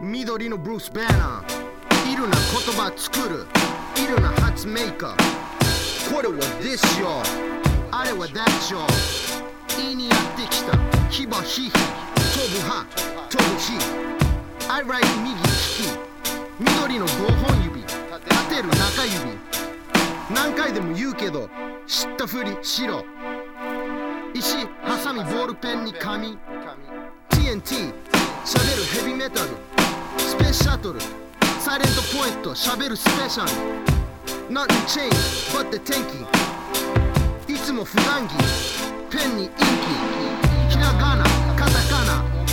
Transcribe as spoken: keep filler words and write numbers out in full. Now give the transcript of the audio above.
緑のブルース・バナー、いるな言葉作る、いるな発明家。これは this よ、あれは that よ。言いにやってきたヒバヒヒ、飛ぶ歯飛ぶ火。I write 右利き、緑のごほん指、立てる中指。何回でも言うけど知ったふりしろ。石、ハサミ、ボールペンに紙、 ティーエヌティー 喋るヘビメタル、スペースシャトル、サイレントポイント喋るスペシャル。 Nothing changed but the 天気、いつも普段着、ペンにインキ、ひらがなカタカナ